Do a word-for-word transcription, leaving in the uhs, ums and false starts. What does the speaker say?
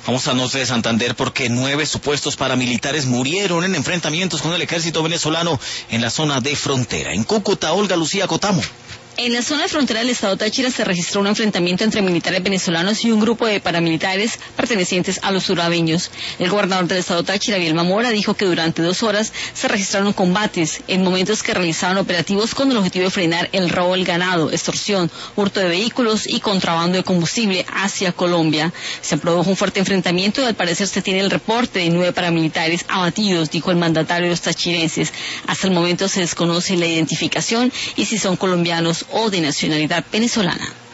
Vamos al norte de Santander porque nueve supuestos paramilitares murieron en enfrentamientos con el ejército venezolano en la zona de frontera. En Cúcuta, Olga Lucía Cotamo. En la zona de frontera del estado Táchira se registró un enfrentamiento entre militares venezolanos y un grupo de paramilitares pertenecientes a los urabeños. El gobernador del estado Táchira, Bielma Mora, dijo que durante dos horas se registraron combates en momentos que realizaban operativos con el objetivo de frenar el robo del ganado, extorsión, hurto de vehículos y contrabando de combustible hacia Colombia. Se produjo un fuerte enfrentamiento y al parecer se tiene el reporte de nueve paramilitares abatidos, dijo el mandatario de los tachirenses. Hasta el momento se desconoce la identificación y si son colombianos o de nacionalidad venezolana.